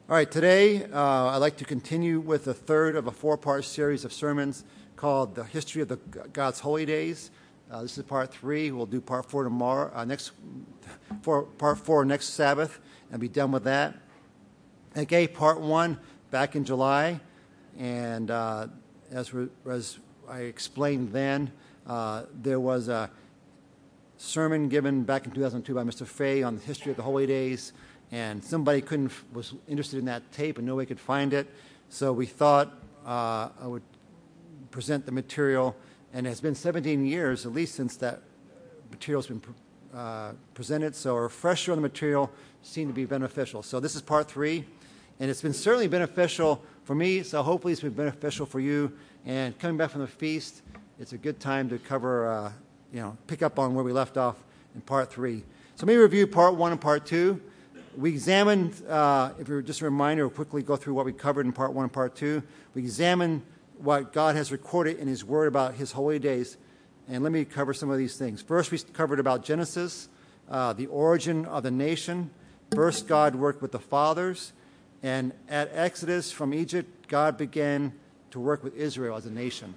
All right, today I'd like to continue with the third of a four-part series of sermons called The History of God's Holy Days. This is part 3. We'll do part 4 tomorrow, part 4 next Sabbath, and be done with that. I gave part 1 back in July, and as I explained then, there was a sermon given back in 2002 by Mr. Fay on the history of the Holy Days, and somebody was interested in that tape and nobody could find it, so we thought I would present the material, and it has been 17 years at least since that material has been presented, so a refresher on the material seemed to be beneficial. So this is part 3, and it's been certainly beneficial for me, so hopefully it's been beneficial for you. And coming back from the feast, it's a good time to cover, pick up on where we left off in part 3. So let me review part 1 and part 2. We examined, if you're just a reminder, we'll quickly go through what we covered in part 1 and part 2. We examined what God has recorded in His Word about His holy days. And let me cover some of these things. First, we covered about Genesis, the origin of the nation. First, God worked with the fathers. And at Exodus from Egypt, God began to work with Israel as a nation.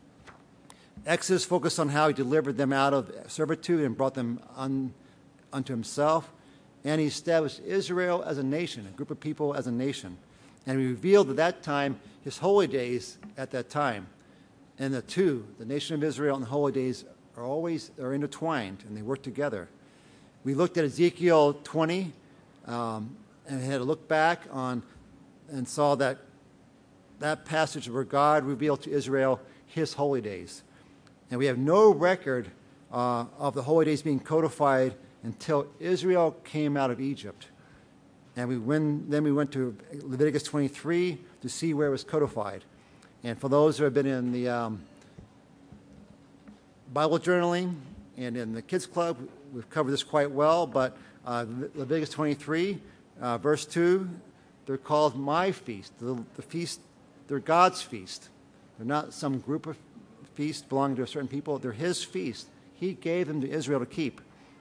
Exodus focused on how He delivered them out of servitude and brought them unto Himself. And He established Israel as a nation, a group of people as a nation. And He revealed at that time His holy days at that time. And the two, the nation of Israel and the holy days, are intertwined, and they work together. We looked at Ezekiel 20 and had a look back on and saw that passage where God revealed to Israel His holy days. And we have no record of the holy days being codified until Israel came out of Egypt. And then we went to Leviticus 23 to see where it was codified. And for those who have been in the Bible journaling and in the Kids Club, we've covered this quite well, but Leviticus 23, verse 2, they're called my feast. The feast, they're God's feast. They're not some group of feasts belonging to a certain people. They're His feast. He gave them to Israel to keep.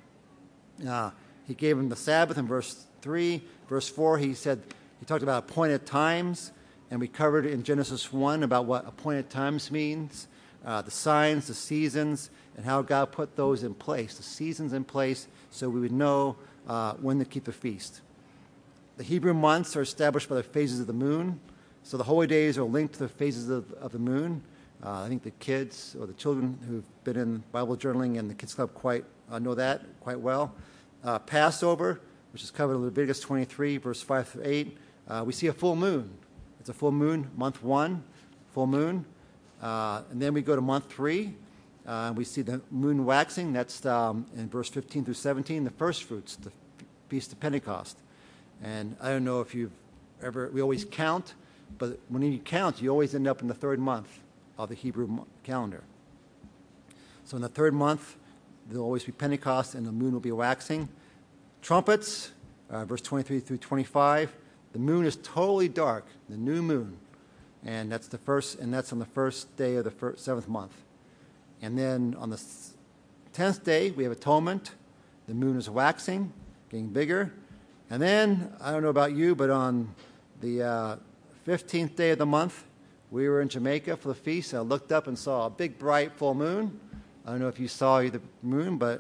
He gave them the Sabbath in verse 3. Verse 4, He talked about appointed times, and we covered in Genesis 1 about what appointed times means, the signs, the seasons, and how God put those in place, the seasons in place, so we would know when to keep the feast. The Hebrew months are established by the phases of the moon, so the holy days are linked to the phases of the moon. I think the kids or the children who've been in Bible journaling and the Kids Club know that quite well. Passover, which is covered in Leviticus 23, verse 5 through 8, we see a full moon. It's a full moon, month 1, full moon. And then we go to month 3. We see the moon waxing. That's in verse 15 through 17, the first fruits, the Feast of Pentecost. And I don't know if we always count, but when you count, you always end up in the third month of the Hebrew calendar. So in the third month, there'll always be Pentecost, and the moon will be waxing. Trumpets, verse 23 through 25. The moon is totally dark, the new moon, and that's on the first day of the seventh month. And then on the 10th day, we have atonement. The moon is waxing, getting bigger. And then, I don't know about you, but on the 15th day of the month, we were in Jamaica for the feast. I looked up and saw a big, bright, full moon. I don't know if you saw the moon, but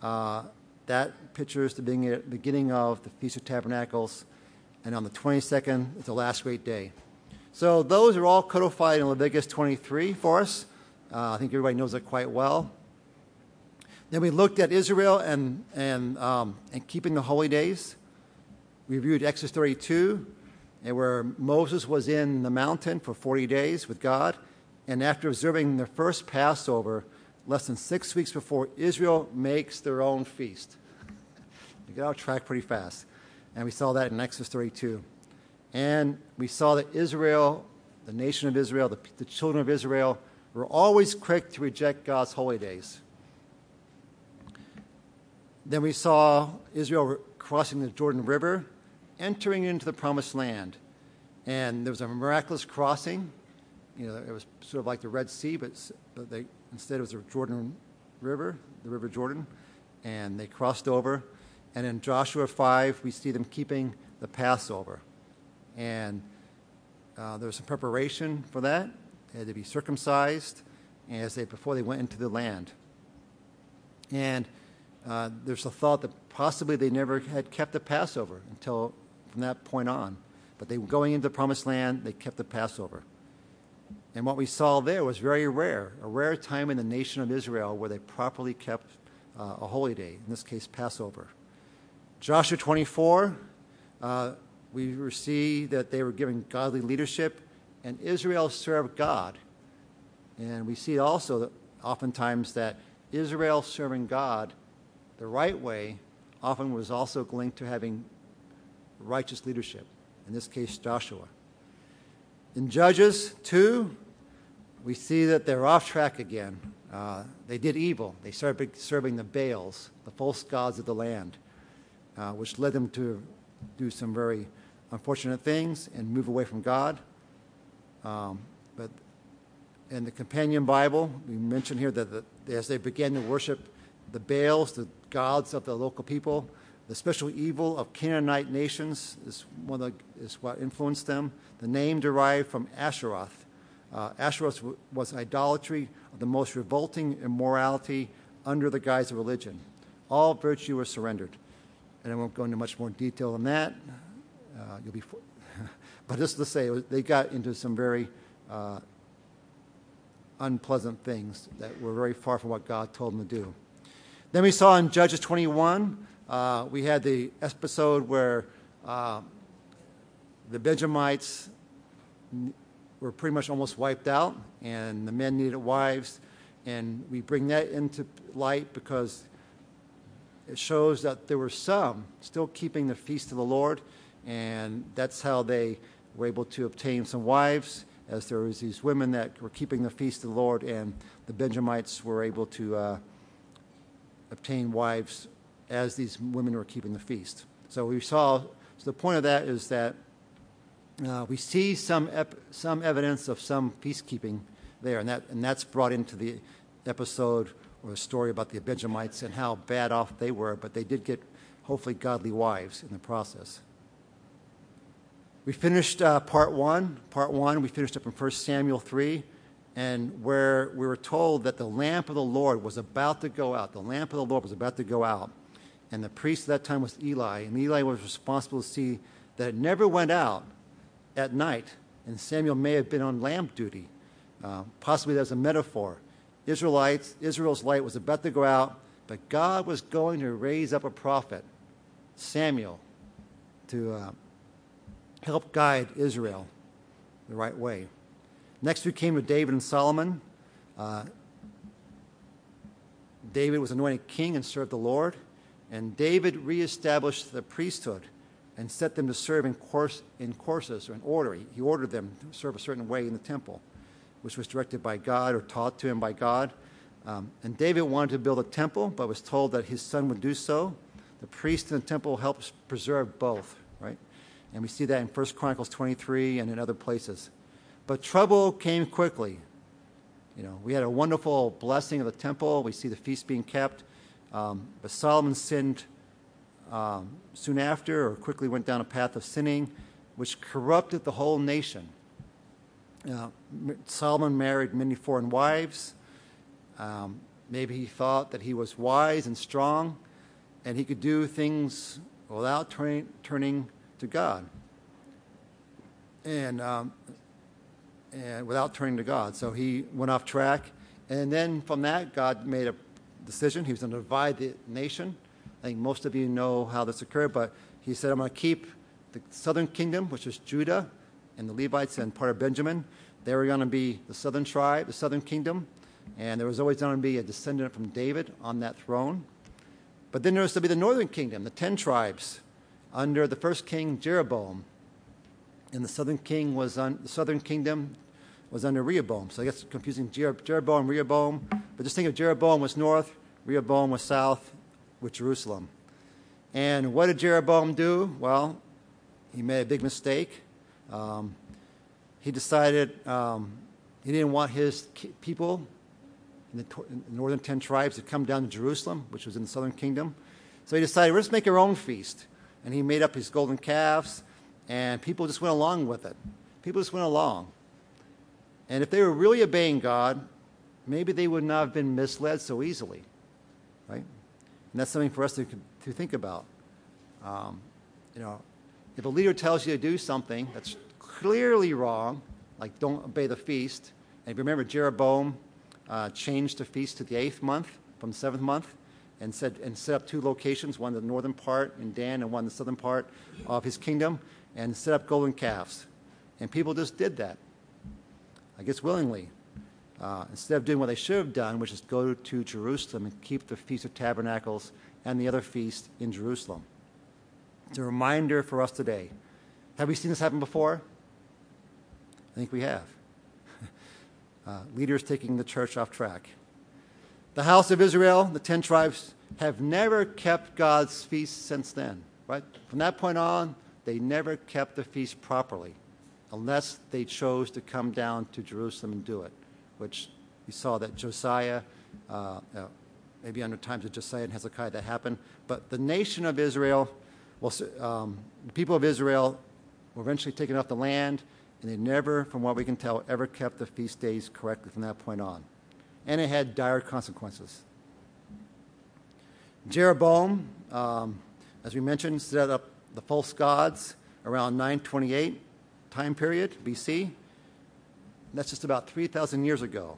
that picture is the beginning of the Feast of Tabernacles. And on the 22nd, it's the last great day. So those are all codified in Leviticus 23 for us. I think everybody knows that quite well. Then we looked at Israel and keeping the holy days. We reviewed Exodus 32, and where Moses was in the mountain for 40 days with God. And after observing their first Passover, less than 6 weeks before, Israel makes their own feast. They get out of track pretty fast. And we saw that in Exodus 32. And we saw that Israel, the nation of Israel, the children of Israel, were always quick to reject God's holy days. Then we saw Israel crossing the Jordan River, entering into the Promised Land. And there was a miraculous crossing. It was sort of like the Red Sea, but instead it was the Jordan River, the River Jordan. And they crossed over. And in Joshua 5, we see them keeping the Passover. And there was some preparation for that. They had to be circumcised before they went into the land. And there's a thought that possibly they never had kept the Passover until from that point on. But they were going into the Promised Land, they kept the Passover. And what we saw there was very rare, a rare time in the nation of Israel where they properly kept a holy day, in this case Passover. Joshua 24, we see that they were given godly leadership, and Israel served God. And we see also that oftentimes that Israel serving God the right way often was also linked to having righteous leadership, in this case Joshua. In Judges 2, we see that they're off track again. They did evil. They started serving the Baals, the false gods of the land, which led them to do some very unfortunate things and move away from God. But in the companion Bible, we mentioned here that as they began to worship the Baals, the gods of the local people, the special evil of Canaanite nations is what influenced them. The name derived from Asheroth. Asheroth was idolatry of the most revolting immorality under the guise of religion. All virtue was surrendered. And I won't go into much more detail than that. But just to say, they got into some very unpleasant things that were very far from what God told them to do. Then we saw in Judges 21, we had the episode where the Benjamites were pretty much almost wiped out, and the men needed wives. And we bring that into light because it shows that there were some still keeping the feast of the Lord, and that's how they were able to obtain some wives, as there was these women that were keeping the feast of the Lord, and the Benjamites were able to obtain wives as these women were keeping the feast. So the point of that is that we see some evidence of some feast-keeping there, and that's brought into the episode or the story about the Benjamites and how bad off they were, but they did get, hopefully, godly wives in the process. We finished part one. Part one, we finished up in 1 Samuel 3, and where we were told that the lamp of the Lord was about to go out. The lamp of the Lord was about to go out. And the priest at that time was Eli, and Eli was responsible to see that it never went out at night, and Samuel may have been on lamp duty. Possibly that's a metaphor. Israel's light was about to go out, but God was going to raise up a prophet, Samuel, to help guide Israel the right way. Next we came to David and Solomon. David was anointed king and served the Lord, and David reestablished the priesthood and set them to serve in courses or in order. He ordered them to serve a certain way in the temple, which was directed by God or taught to him by God. And David wanted to build a temple, but was told that his son would do so. The priest and the temple helped preserve both, right? And we see that in 1 Chronicles 23 and in other places. But trouble came quickly. We had a wonderful blessing of the temple. We see the feast being kept. But Solomon sinned soon after, or quickly went down a path of sinning, which corrupted the whole nation. Solomon married many foreign wives. Maybe he thought that he was wise and strong, and he could do things without turning to God. And without turning to God. So he went off track. And then from that, God made a decision. He was going to divide the nation. I think most of you know how this occurred, but he said, I'm going to keep the southern kingdom, which is Judah, and the Levites and part of Benjamin. They were going to be the southern tribe, the southern kingdom, and there was always going to be a descendant from David on that throne. But then there was to be the northern kingdom, the 10 tribes, under the first king, Jeroboam. And the southern kingdom was under Rehoboam. So I guess it's confusing Jeroboam, Rehoboam. But just think of Jeroboam was north, Rehoboam was south with Jerusalem. And what did Jeroboam do? Well, he made a big mistake. He decided he didn't want his people in the northern 10 tribes to come down to Jerusalem, which was in the southern kingdom. So he decided, let's make our own feast. And he made up his golden calves, and people just went along with it. People just went along. And if they were really obeying God, maybe they would not have been misled so easily, right? And that's something for us to think about. If a leader tells you to do something that's clearly wrong, like don't obey the feast, and if you remember, Jeroboam changed the feast to the 8th month from the 7th month, and set up 2 locations, one in the northern part in Dan and one in the southern part of his kingdom, and set up golden calves. And people just did that, I guess willingly, instead of doing what they should have done, which is go to Jerusalem and keep the Feast of Tabernacles and the other feasts in Jerusalem. It's a reminder for us today. Have we seen this happen before? I think we have. Leaders taking the church off track. The house of Israel, the 10 tribes, have never kept God's feast since then. Right? From that point on, they never kept the feast properly, unless they chose to come down to Jerusalem and do it, which we saw that Josiah, maybe under times of Josiah and Hezekiah that happened. But the nation of Israel, the people of Israel were eventually taken off the land, and they never, from what we can tell, ever kept the feast days correctly from that point on. And it had dire consequences. Jeroboam, as we mentioned, set up the false gods around 928 time period, BC. That's just about 3,000 years ago.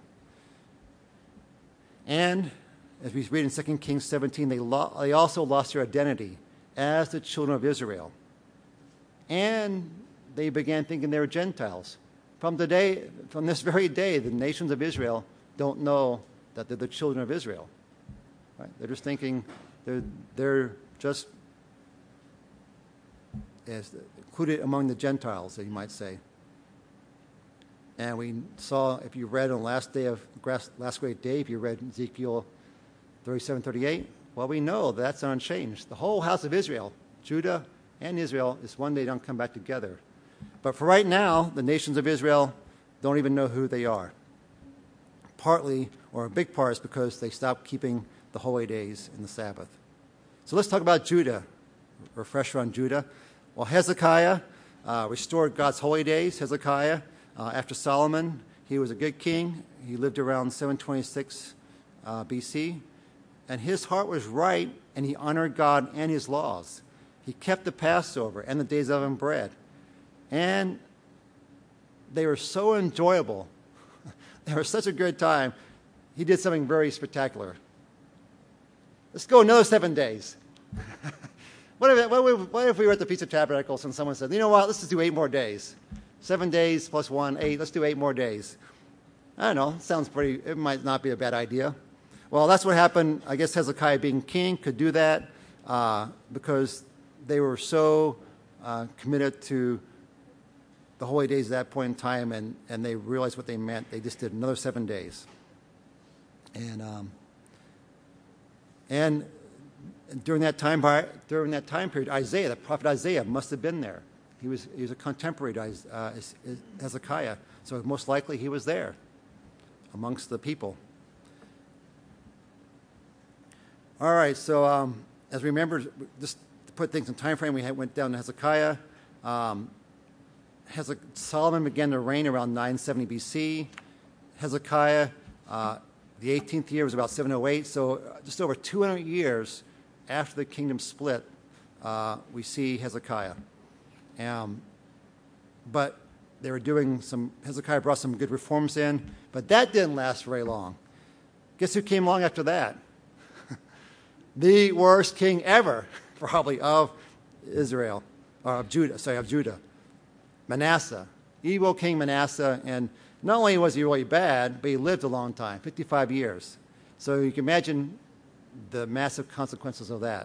And as we read in 2 Kings 17, they also lost their identity as the children of Israel. And they began thinking they were Gentiles. From this very day, the nations of Israel don't know that they're the children of Israel. Right? They're just thinking they're just as included among the Gentiles, you might say. And we saw, if you read on the last great day, if you read Ezekiel 37:38, well, we know that's unchanged. The whole house of Israel, Judah and Israel, is one day don't come back together. But for right now, the nations of Israel don't even know who they are. Partly, or a big part, is because they stopped keeping the holy days and the Sabbath. So let's talk about Judah. Refresher on Judah. Well, Hezekiah restored God's holy days. Hezekiah, after Solomon, he was a good king. He lived around 726 BC. And his heart was right, and he honored God and his laws. He kept the Passover and the days of unleavened bread. And they were so enjoyable. They were such a good time. He did something very spectacular. Let's go another 7 days. What if we were at the Feast of Tabernacles and someone said, you know what, let's just do 8 more days. 7 days plus 1, 8. Let's do 8 more days. I don't know. It might not be a bad idea. Well, that's what happened. I guess Hezekiah, being king, could do that because they were so committed to the holy days at that point in time, and they realized what they meant. They just did another 7 days. And during that time period, Isaiah, the prophet Isaiah, must have been there. He was a contemporary to Hezekiah, so most likely he was there amongst the people. All right, so as we remember, just to put things in time frame, we went down to Hezekiah. Solomon began to reign around 970 BC. Hezekiah, the 18th year was about 708, so just over 200 years after the kingdom split, we see Hezekiah. But they were Hezekiah brought some good reforms in, but that didn't last very long. Guess who came along after that? The worst king ever, probably, of Israel, or of Judah. Manasseh, evil King Manasseh, and not only was he really bad, but he lived a long time, 55 years. So you can imagine the massive consequences of that.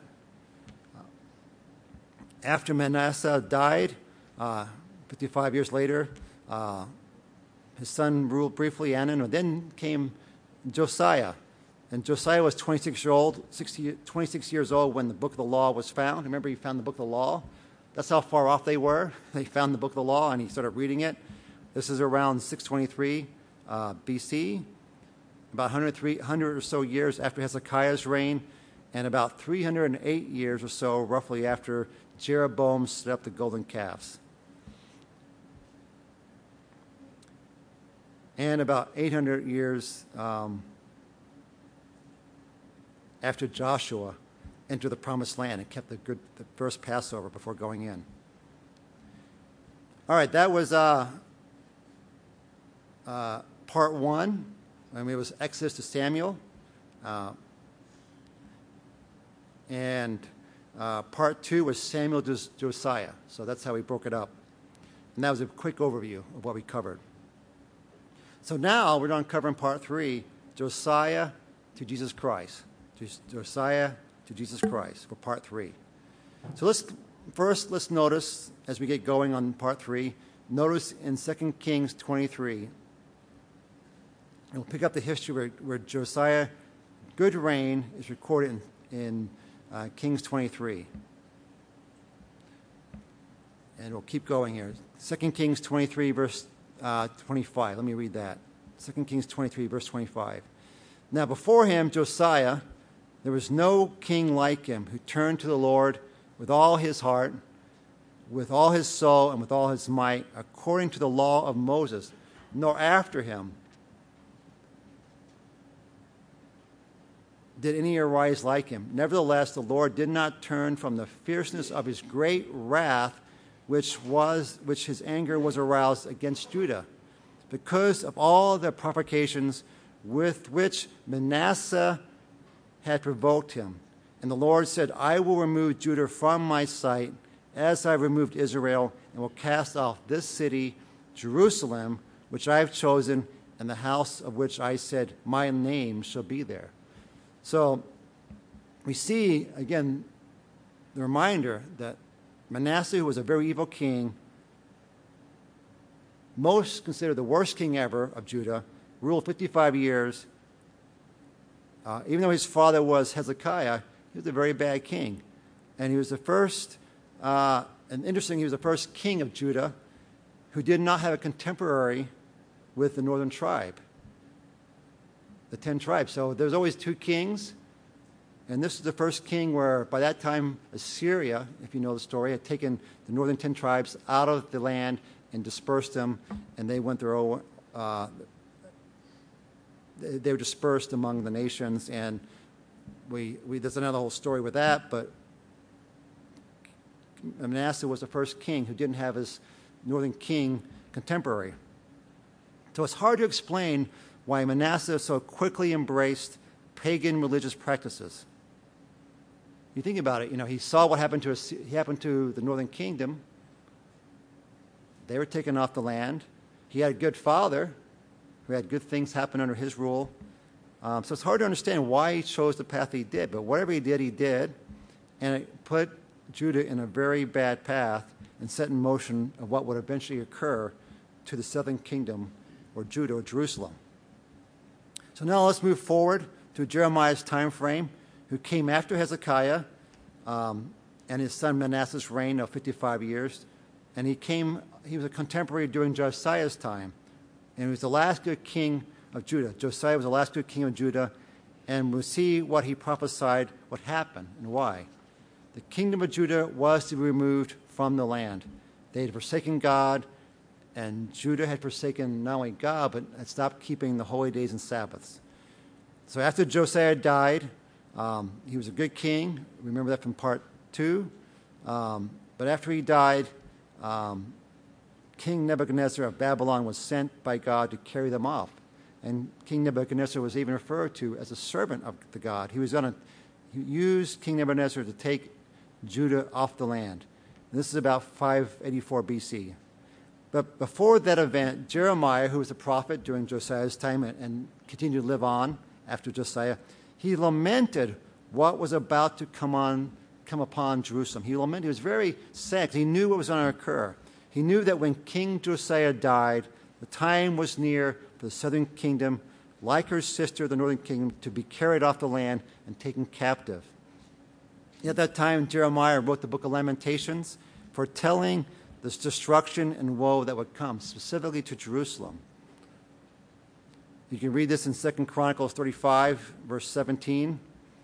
After Manasseh died, 55 years later, his son ruled briefly, Anan, and then came Josiah. And Josiah was 26 years old when the book of the law was found. Remember, he found the book of the law? That's how far off they were. They found the book of the law, and he started reading it. This is around 623 BC, about 100 or so years after Hezekiah's reign, and about 308 years or so, roughly, after Jeroboam set up the golden calves. and about 800 years after Joshua entered the Promised Land and kept the first Passover before going in. All right, that was part one. I mean, it was Exodus to Samuel. And part two was Samuel to Josiah. So that's how we broke it up. And that was a quick overview of what we covered. So now we're done covering part three, Josiah to Jesus Christ. Josiah to Jesus Christ for part three. So let's notice, as we get going on part three, notice in 2 Kings 23, and we'll pick up the history where Josiah's good reign is recorded in Kings 23. And we'll keep going here. 2 Kings 23, verse 25. Let me read that. 2 Kings 23, verse 25. Now before him, Josiah, there was no king like him who turned to the Lord with all his heart, with all his soul, and with all his might, according to the law of Moses, nor after him did any arise like him. Nevertheless, the Lord did not turn from the fierceness of his great wrath, which his anger was aroused against Judah, because of all the provocations with which Manasseh had provoked him. And the Lord said, I will remove Judah from my sight, as I removed Israel, and will cast off this city, Jerusalem, which I have chosen, and the house of which I said, my name shall be there. So we see, again, the reminder that Manasseh, who was a very evil king, most considered the worst king ever of Judah, ruled 55 years. Even though his father was Hezekiah, he was a very bad king. And he was the first, and interesting, he was the first king of Judah who did not have a contemporary with the northern tribe, the 10 tribes. So there's always two kings. And this is the first king where, by that time, Assyria, if you know the story, had taken the northern 10 tribes out of the land and dispersed them, and they went their own, they were dispersed among the nations, and there's another whole story with that, but Manasseh was the first king who didn't have his northern king contemporary. So it's hard to explain why Manasseh so quickly embraced pagan religious practices. You think about it, he saw what happened to the northern kingdom. They were taken off the land. He had a good father who had good things happen under his rule. So it's hard to understand why he chose the path he did. But whatever he did, and it put Judah in a very bad path and set in motion of what would eventually occur to the southern kingdom, or Judah, or Jerusalem. So now let's move forward to Jeremiah's time frame, who came after Hezekiah and his son Manasseh's reign of 55 years. And he was a contemporary during Josiah's time. And he was the last good king of Judah. Josiah was the last good king of Judah. And we'll see what he prophesied, what happened, and why. The kingdom of Judah was to be removed from the land. They had forsaken God, and Judah had forsaken not only God, but had stopped keeping the holy days and Sabbaths. So after Josiah died, he was a good king. Remember that from part 2. But after he died, King Nebuchadnezzar of Babylon was sent by God to carry them off. And King Nebuchadnezzar was even referred to as a servant of the God. He was going to use King Nebuchadnezzar to take Judah off the land. And this is about 584 BC. But before that event, Jeremiah, who was a prophet during Josiah's time and continued to live on after Josiah, he lamented what was about to come upon Jerusalem. He lamented. He was very sad. He knew what was going to occur. He knew that when King Josiah died, the time was near for the southern kingdom, like her sister, the northern kingdom, to be carried off the land and taken captive. At that time, Jeremiah wrote the book of Lamentations, foretelling this destruction and woe that would come, specifically to Jerusalem. You can read this in 2 Chronicles 35, verse 17.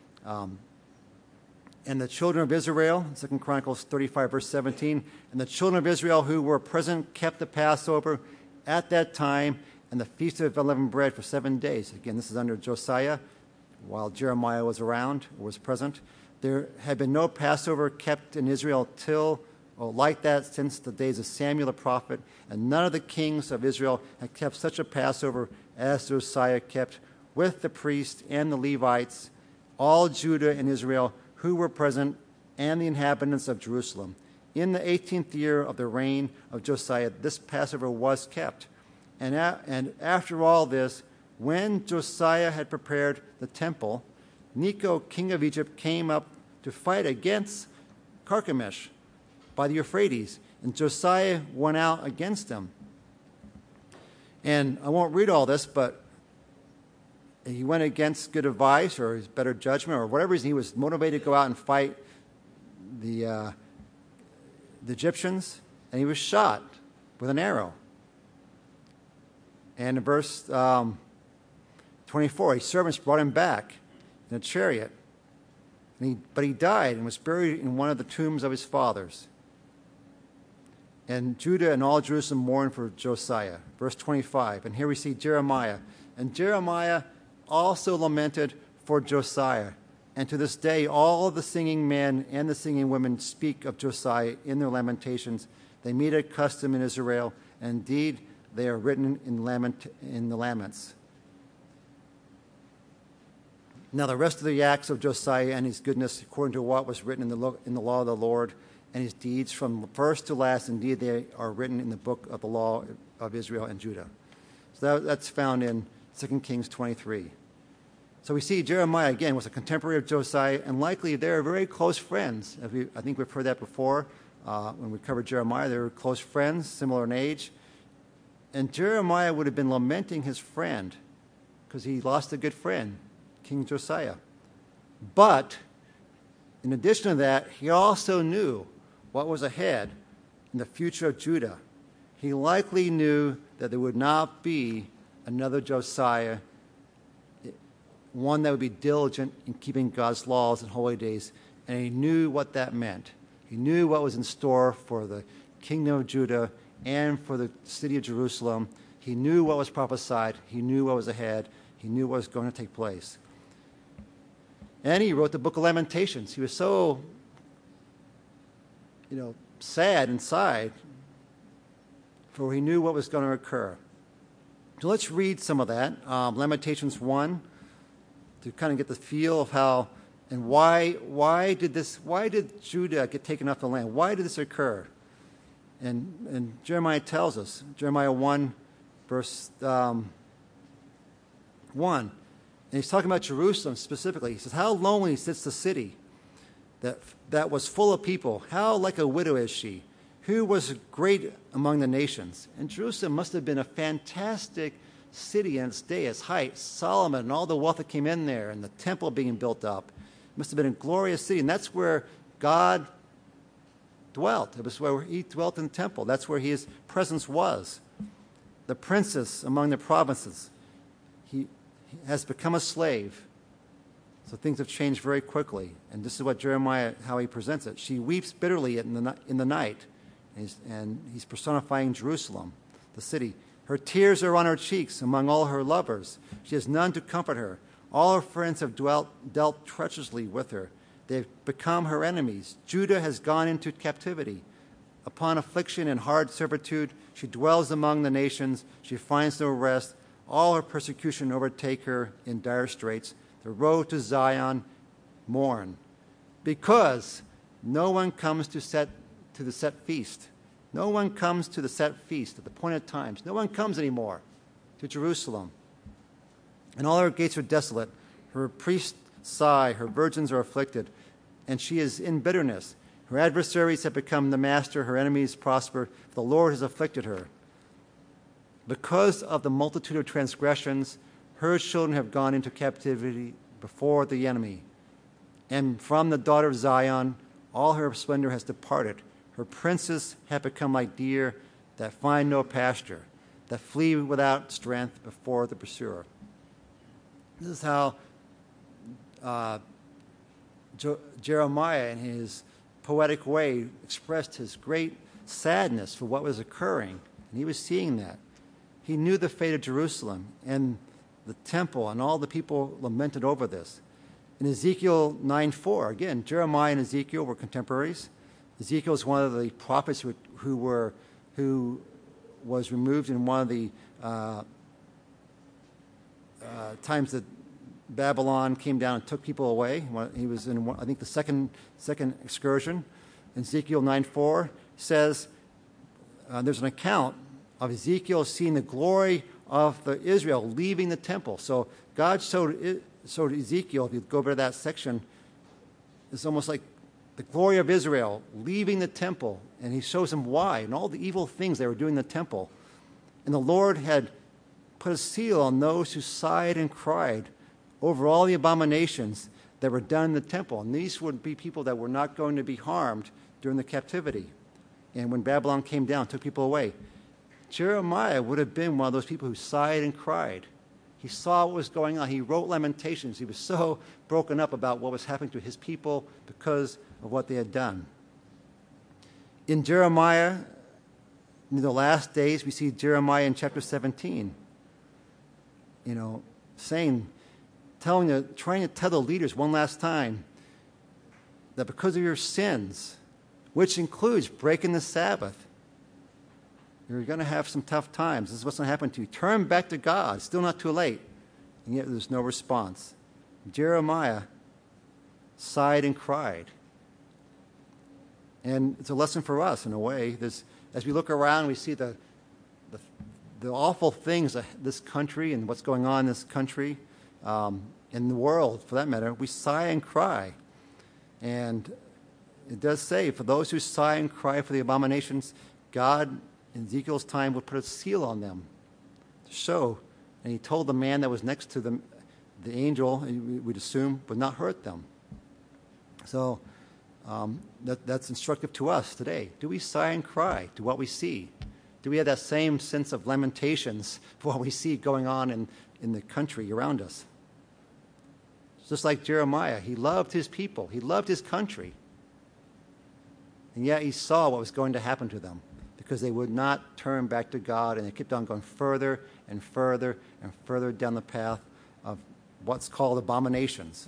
And the children of Israel, 2 Chronicles 35, verse 17, and the children of Israel who were present kept the Passover at that time and the Feast of Unleavened Bread for 7 days. Again, this is under Josiah, while Jeremiah was around, or was present. There had been no Passover kept in Israel like that since the days of Samuel the prophet, and none of the kings of Israel had kept such a Passover as Josiah kept, with the priests and the Levites, all Judah and Israel who were present, and the inhabitants of Jerusalem. In the 18th year of the reign of Josiah, this Passover was kept. And after all this, when Josiah had prepared the temple, Necho, king of Egypt, came up to fight against Carchemish by the Euphrates, and Josiah went out against him. And I won't read all this, but he went against good advice or his better judgment or whatever reason. He was motivated to go out and fight the Egyptians, and he was shot with an arrow. And in verse 24, his servants brought him back in a chariot, but he died and was buried in one of the tombs of his fathers. And Judah and all Jerusalem mourned for Josiah. Verse 25, and here we see Jeremiah. And Jeremiah also lamented for Josiah. And to this day, all the singing men and the singing women speak of Josiah in their lamentations. They meet a custom in Israel, and indeed they are written in the laments. Now the rest of the acts of Josiah and his goodness, according to what was written in the law of the Lord, and his deeds from first to last, indeed they are written in the book of the law of Israel and Judah. So that's found in 2 Kings 23. So we see Jeremiah, again, was a contemporary of Josiah, and likely they were very close friends. I think we've heard that before when we covered Jeremiah. They were close friends, similar in age. And Jeremiah would have been lamenting his friend because he lost a good friend, King Josiah. But in addition to that, he also knew what was ahead in the future of Judah. He likely knew that there would not be another Josiah, one that would be diligent in keeping God's laws and holy days, and he knew what that meant. He knew what was in store for the kingdom of Judah and for the city of Jerusalem. He knew what was prophesied. He knew what was ahead. He knew what was going to take place. And he wrote the book of Lamentations. He was so, sad inside, for he knew what was going to occur. So let's read some of that. Lamentations 1, to kind of get the feel of how and why did Judah get taken off the land? Why did this occur? And Jeremiah tells us, Jeremiah 1, verse 1, and he's talking about Jerusalem specifically. He says, how lonely sits the city that was full of people. How like a widow is she, who was great among the nations. And Jerusalem must have been a fantastic city in its day, its height. Solomon and all the wealth that came in there, and the temple being built up. It must have been a glorious city, and that's where God dwelt. It was where he dwelt in the temple. That's where his presence was. The princess among the provinces. He has become a slave. So things have changed very quickly. And this is what Jeremiah, how he presents it. She weeps bitterly in the night. And he's personifying Jerusalem, the city. Her tears are on her cheeks among all her lovers. She has none to comfort her. All her friends have dealt treacherously with her. They've become her enemies. Judah has gone into captivity. Upon affliction and hard servitude, she dwells among the nations. She finds no rest. All her persecution overtake her in dire straits. The road to Zion mourn, because no one comes to the set feast. No one comes to the set feast at the appointed times. No one comes anymore to Jerusalem. And all her gates are desolate. Her priests sigh. Her virgins are afflicted. And she is in bitterness. Her adversaries have become the master. Her enemies prosper. The Lord has afflicted her. Because of the multitude of transgressions, her children have gone into captivity before the enemy. And from the daughter of Zion, all her splendor has departed. Her princes have become like deer that find no pasture, that flee without strength before the pursuer. This is how Jeremiah, in his poetic way, expressed his great sadness for what was occurring. And he was seeing that. He knew the fate of Jerusalem and the temple, and all the people lamented over this. In Ezekiel 9:4, again, Jeremiah and Ezekiel were contemporaries. Ezekiel is one of the prophets who was removed in one of the times that Babylon came down and took people away. He was in, I think, the second excursion. Ezekiel 9:4 says there's an account of Ezekiel seeing the glory of the Israel leaving the temple. So God showed Ezekiel, if you go over to that section, it's almost like the glory of Israel leaving the temple, and he shows him why and all the evil things they were doing in the temple. And the Lord had put a seal on those who sighed and cried over all the abominations that were done in the temple. And these would be people that were not going to be harmed during the captivity. And when Babylon came down, took people away, Jeremiah would have been one of those people who sighed and cried. He saw what was going on. He wrote Lamentations. He was so broken up about what was happening to his people because of what they had done. In Jeremiah, in the last days, we see Jeremiah in chapter 17, trying to tell the leaders one last time that because of your sins, which includes breaking the Sabbath, you're going to have some tough times. This is what's going to happen to you. Turn back to God. It's still not too late. And yet there's no response. Jeremiah sighed and cried. And it's a lesson for us in a way. As we look around, we see the awful things of this country and what's going on in this country, in the world, for that matter. We sigh and cry. And it does say, for those who sigh and cry for the abominations, God in Ezekiel's time would put a seal on them to show. And he told the man that was next to them, the angel, we'd assume, would not hurt them. So that's instructive to us today. Do we sigh and cry to what we see? Do we have that same sense of lamentations for what we see going on in the country around us? Just like Jeremiah, he loved his people. He loved his country. And yet he saw what was going to happen to them because they would not turn back to God, and they kept on going further and further and further down the path of what's called abominations.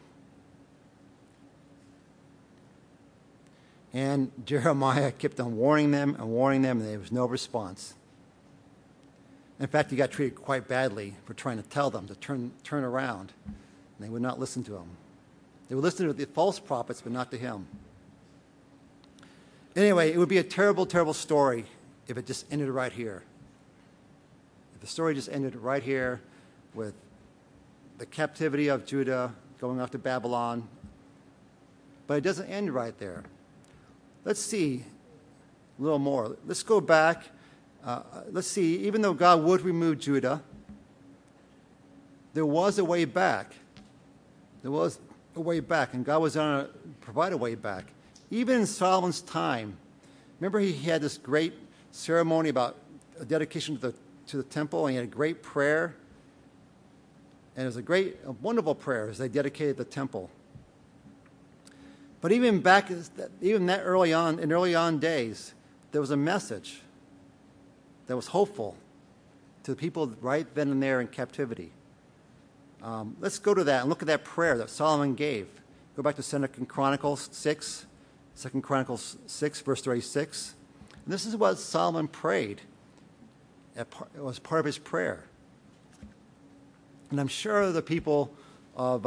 And Jeremiah kept on warning them, and there was no response. In fact, he got treated quite badly for trying to tell them to turn around, and they would not listen to him. They would listen to the false prophets, but not to him. Anyway, it would be a terrible, terrible story if it just ended right here. If the story just ended right here with the captivity of Judah going off to Babylon. But it doesn't end right there. Let's see a little more. Let's go back. Let's see, even though God would remove Judah, there was a way back. There was a way back, and God was going to provide a way back. Even in Solomon's time, remember he had this great ceremony about a dedication to the temple, and he had a great prayer. And it was a wonderful prayer as they dedicated the temple. But even that early on days, there was a message that was hopeful to the people right then and there in captivity. Let's go to that and look at that prayer that Solomon gave. Go back to 2 Chronicles 6, verse 36. And this is what Solomon prayed. It was part of his prayer. And I'm sure the people of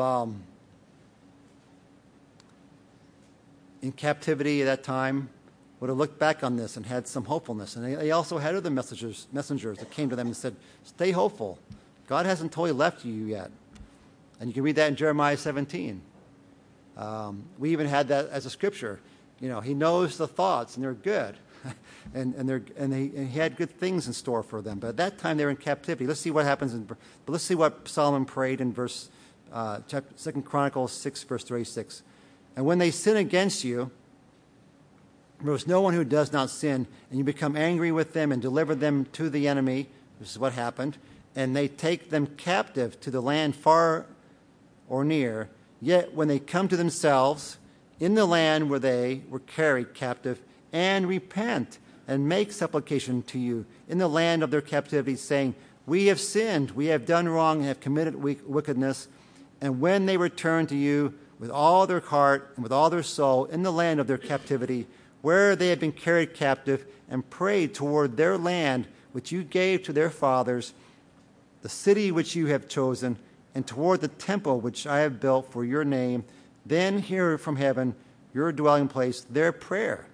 in captivity at that time would have looked back on this and had some hopefulness. And they also had other messengers that came to them and said, stay hopeful. God hasn't totally left you yet. And you can read that in Jeremiah 17. We even had that as a scripture. He knows the thoughts, and they're good. and he had good things in store for them. But at that time, they were in captivity. Let's see what happens. But let's see what Solomon prayed in 2 Chronicles 6, verse 36. And when they sin against you, there is no one who does not sin, and you become angry with them and deliver them to the enemy. This is what happened. And they take them captive to the land far or near. Yet when they come to themselves in the land where they were carried captive and repent and make supplication to you in the land of their captivity, saying, we have sinned, we have done wrong, and have committed wickedness. And when they return to you with all their heart and with all their soul in the land of their captivity, where they have been carried captive, and prayed toward their land which you gave to their fathers, the city which you have chosen, and toward the temple which I have built for your name, then hear from heaven, your dwelling place, their prayer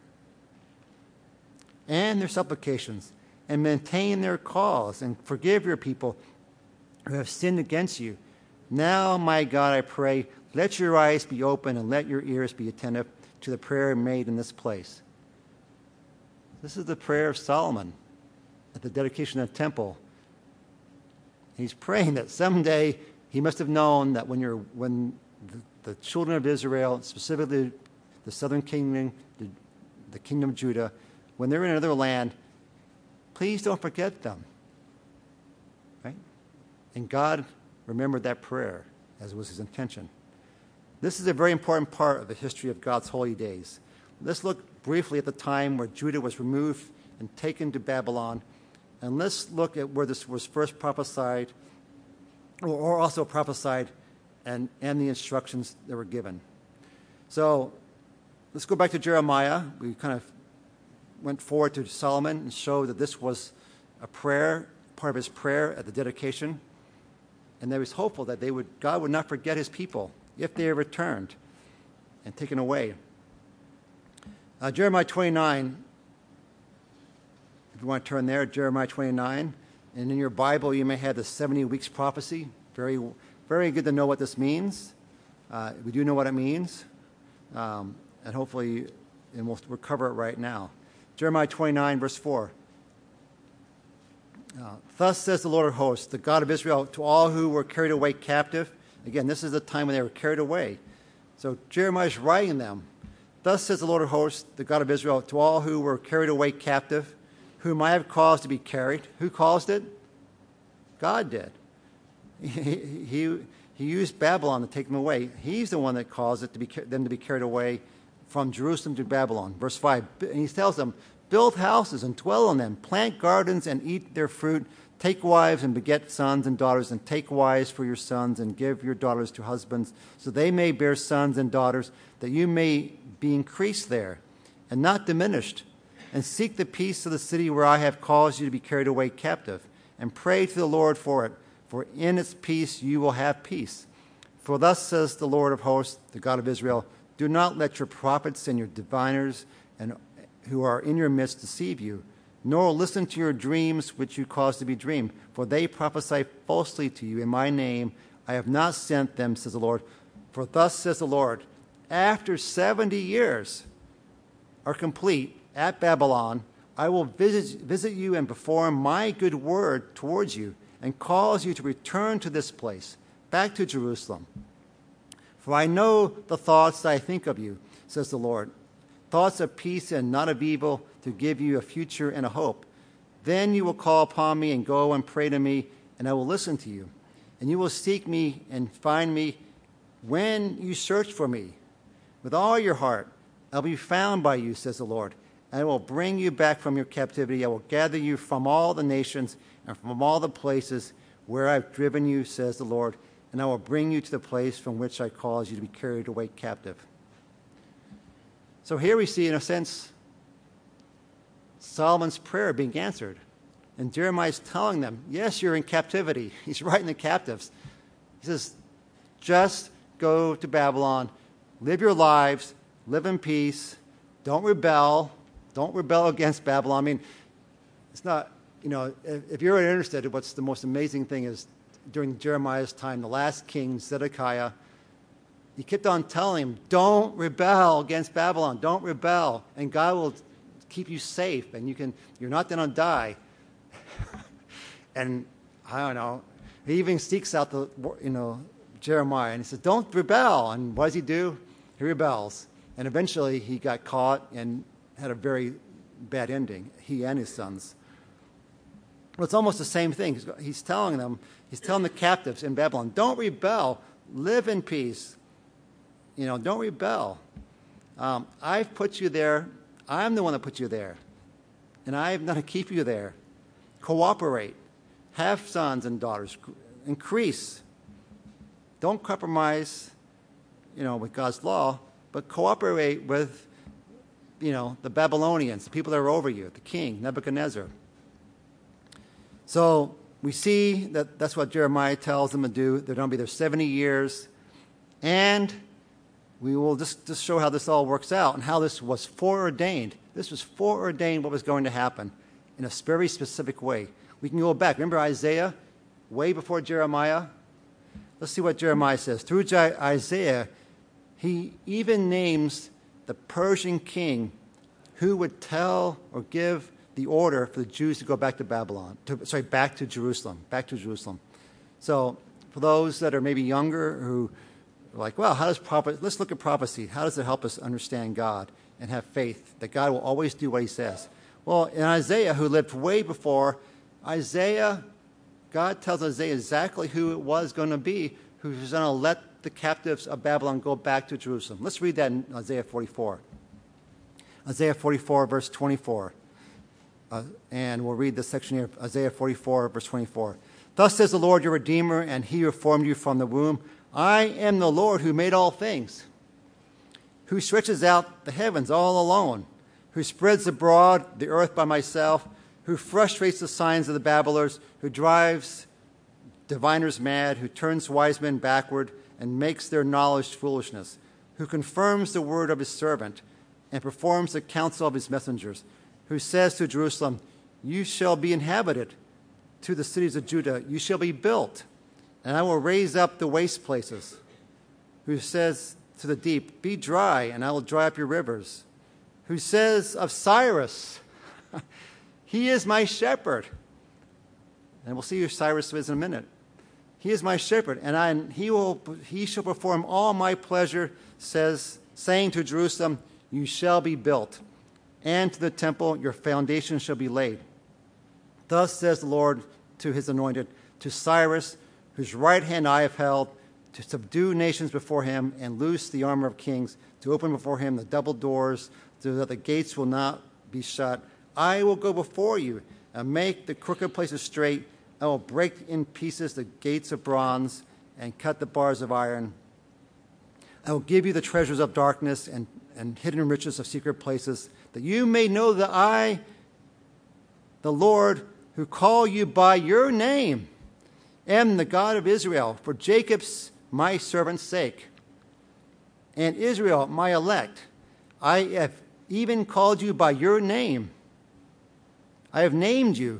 and their supplications, and maintain their cause, and forgive your people who have sinned against you. Now, my God, I pray, let your eyes be open and let your ears be attentive to the prayer made in this place. This is the prayer of Solomon at the dedication of the temple. He's praying that someday he must have known that when the children of Israel, specifically the southern kingdom, the kingdom of Judah, when they're in another land, please don't forget them. Right? And God remembered that prayer, as was his intention. This is a very important part of the history of God's holy days. Let's look briefly at the time where Judah was removed and taken to Babylon, and let's look at where this was first prophesied, or also prophesied, and the instructions that were given. So let's go back to Jeremiah. We kind of went forward to Solomon and showed that this was a prayer, part of his prayer at the dedication, and they was hopeful that God would not forget his people if they returned and taken away. Jeremiah 29, if you want to turn there, Jeremiah 29, and in your Bible you may have the 70 weeks prophecy. Very, very good to know what this means. We do know what it means, and hopefully, and we'll cover it right now. Jeremiah 29, verse 4. Thus says the Lord of hosts, the God of Israel, to all who were carried away captive. Again, this is the time when they were carried away. So Jeremiah is writing them. Thus says the Lord of hosts, the God of Israel, to all who were carried away captive, whom I have caused to be carried. Who caused it? God did. He used Babylon to take them away. He's the one that caused them to be carried away from Jerusalem to Babylon. Verse 5, and he tells them, build houses and dwell in them, plant gardens and eat their fruit, take wives and beget sons and daughters, and take wives for your sons and give your daughters to husbands, so they may bear sons and daughters, that you may be increased there and not diminished. And seek the peace of the city where I have caused you to be carried away captive, and pray to the Lord for it, for in its peace you will have peace. For thus says the Lord of hosts, the God of Israel, do not let your prophets and your diviners and who are in your midst deceive you, nor listen to your dreams which you cause to be dreamed, for they prophesy falsely to you in my name. I have not sent them, says the Lord. For thus says the Lord, after 70 years are complete at Babylon, I will visit you and perform my good word towards you, and cause you to return to this place, back to Jerusalem. For I know the thoughts I think of you, says the Lord, thoughts of peace and not of evil, to give you a future and a hope. Then you will call upon me and go and pray to me, and I will listen to you. And you will seek me and find me when you search for me. With all your heart, I'll be found by you, says the Lord. And I will bring you back from your captivity. I will gather you from all the nations and from all the places where I've driven you, says the Lord. And I will bring you to the place from which I caused you to be carried away captive. So here we see, in a sense, Solomon's prayer being answered. And Jeremiah is telling them, yes, you're in captivity. He's writing the captives. He says, just go to Babylon, live your lives, live in peace, don't rebel against Babylon. I mean, it's not, if you're interested, what's the most amazing thing is during Jeremiah's time, the last king, Zedekiah, he kept on telling him, don't rebel against Babylon, don't rebel, and God will keep you safe, and you're not going to die. And I don't know, he even seeks out Jeremiah, and he says, don't rebel. And what does he do? He rebels. And eventually he got caught and had a very bad ending, he and his sons. Well, it's almost the same thing. He's telling the captives in Babylon, don't rebel, live in peace. Don't rebel. I've put you there. I'm the one that put you there. and I am going to keep you there. Cooperate. Have sons and daughters. Increase. Don't compromise, with God's law, but cooperate with, the Babylonians, the people that are over you, the king, Nebuchadnezzar. So we see that that's what Jeremiah tells them to do. They're going to be there 70 years. And we will just show how this all works out and how this was foreordained. This was foreordained what was going to happen in a very specific way. We can go back. Remember Isaiah, way before Jeremiah? Let's see what Jeremiah says. Through Isaiah, he even names the Persian king who would tell or give the order for the Jews to go back to back to Jerusalem. So for those that are maybe younger who are like, well, let's look at prophecy. How does it help us understand God and have faith that God will always do what he says? Well, in Isaiah, who lived way before, God tells Isaiah exactly who it was going to be who was going to let the captives of Babylon go back to Jerusalem. Let's read that in Isaiah 44. Isaiah 44, verse 24. And we'll read this section here, Isaiah 44, verse 24. Thus says the Lord your Redeemer, and he who formed you from the womb. I am the Lord who made all things, who stretches out the heavens all alone, who spreads abroad the earth by myself, who frustrates the signs of the babblers, who drives diviners mad, who turns wise men backward and makes their knowledge foolishness, who confirms the word of his servant and performs the counsel of his messengers, who says to Jerusalem, you shall be inhabited, to the cities of Judah, you shall be built, and I will raise up the waste places, who says to the deep, be dry, and I will dry up your rivers, who says of Cyrus, he is my shepherd. And we'll see who Cyrus is in a minute. He is my shepherd, and he shall perform all my pleasure, saying to Jerusalem, you shall be built, and to the temple your foundation shall be laid. Thus says the Lord to his anointed, to Cyrus, whose right hand I have held, to subdue nations before him and loose the armor of kings, to open before him the double doors, so that the gates will not be shut. I will go before you and make the crooked places straight. I will break in pieces the gates of bronze and cut the bars of iron. I will give you the treasures of darkness and hidden riches of secret places, that you may know that I, the Lord, who call you by your name, am the God of Israel, for Jacob's my servant's sake, and Israel my elect. I have even called you by your name. I have named you,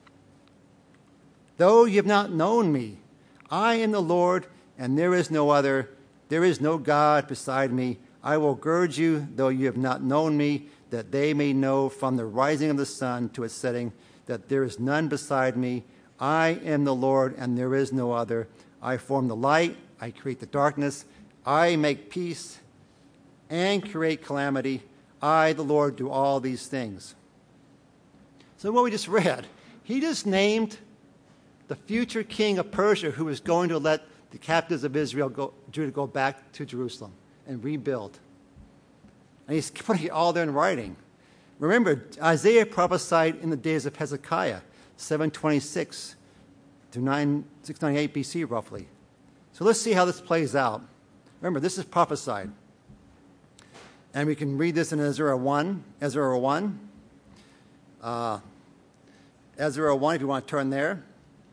though you have not known me. I am the Lord, and there is no other. There is no God beside me. I will gird you, though you have not known me, that they may know from the rising of the sun to its setting that there is none beside me. I am the Lord, and there is no other. I form the light. I create the darkness. I make peace and create calamity. I, the Lord, do all these things. So what we just read, he just named the future king of Persia who was going to let the captives of Judah go back to Jerusalem and rebuild. And he's putting it all there in writing. Remember, Isaiah prophesied in the days of Hezekiah, 726 to 698 BC, roughly. So let's see how this plays out. Remember, this is prophesied. And we can read this in Ezra 1. Ezra 1, if you want to turn there.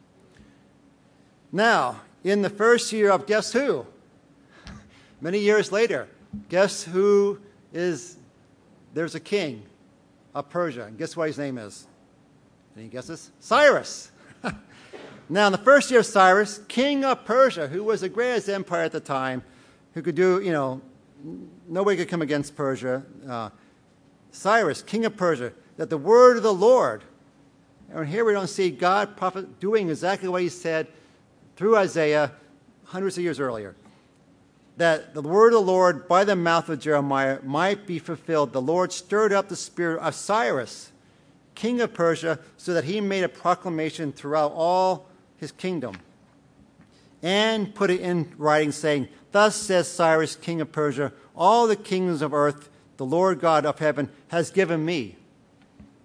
Now, in the first year of guess who? Many years later, guess who is, there's a king of Persia. And guess what his name is? Any guesses? Cyrus. Now, in the first year of Cyrus, king of Persia, who was the greatest empire at the time, who could do, nobody could come against Persia. Cyrus, king of Persia, that the word of the Lord, and here we don't see God doing exactly what he said through Isaiah hundreds of years earlier, that the word of the Lord by the mouth of Jeremiah might be fulfilled. The Lord stirred up the spirit of Cyrus, king of Persia, so that he made a proclamation throughout all his kingdom and put it in writing, saying, thus says Cyrus, king of Persia, all the kingdoms of earth, the Lord God of heaven has given me.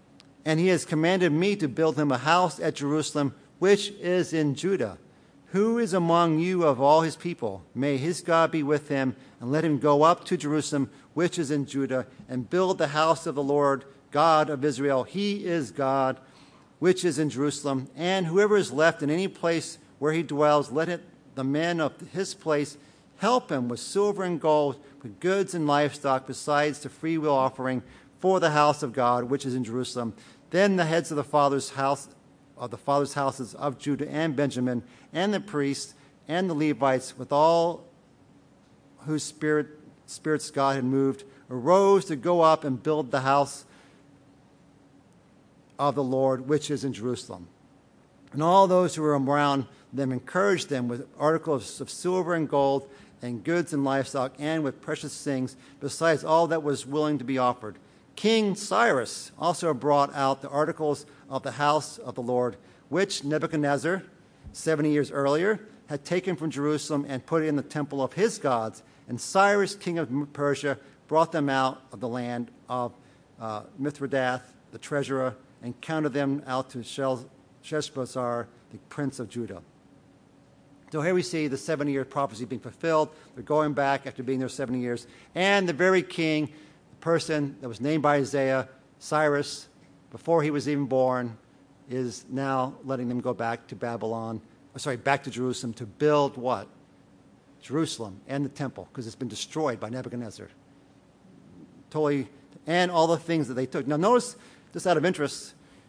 And he has commanded me to build him a house at Jerusalem, which is in Judah. Who is among you of all his people? May his God be with him, and let him go up to Jerusalem, which is in Judah, and build the house of the Lord, God of Israel. He is God, which is in Jerusalem. And whoever is left in any place where he dwells, the men of his place help him with silver and gold, with goods and livestock, besides the freewill offering for the house of God, which is in Jerusalem. Then the heads of the fathers' houses of Judah and Benjamin, and the priests and the Levites, with all whose spirits God had moved, arose to go up and build the house of the Lord, which is in Jerusalem. And all those who were around them encouraged them with articles of silver and gold, and goods and livestock, and with precious things, besides all that was willing to be offered. King Cyrus also brought out the articles of the house of the Lord, which Nebuchadnezzar, 70 years earlier, had taken from Jerusalem and put it in the temple of his gods. And Cyrus, king of Persia, brought them out of the land of Mithridath, the treasurer, and counted them out to Sheshbazzar, the prince of Judah. So here we see the 70-year prophecy being fulfilled. They're going back after being there 70 years. And the very king, the person that was named by Isaiah, Cyrus, before he was even born, is now letting them go back to back to Jerusalem to build what? Jerusalem and the temple, because it's been destroyed by Nebuchadnezzar. Totally, and all the things that they took. Now notice, just out of interest,